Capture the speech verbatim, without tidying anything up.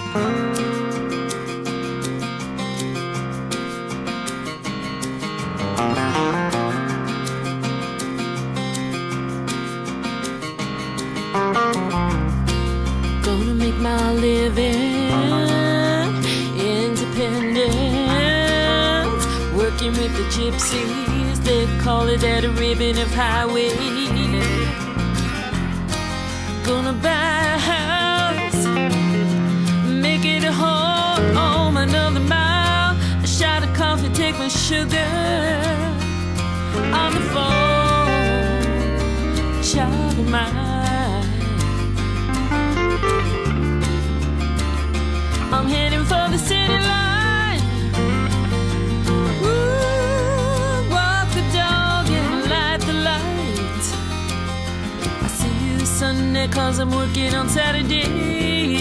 Gonna make my living independent, working with the gypsies. They call it that a ribbon of highway. Gonna buy a house, make it a home, another mile, a shot of coffee, take my sugar on the phone, child of mine. I'm heading for the city line. Ooh, walk the dog and light the light. I see you Sunday 'cause I'm working on Saturday.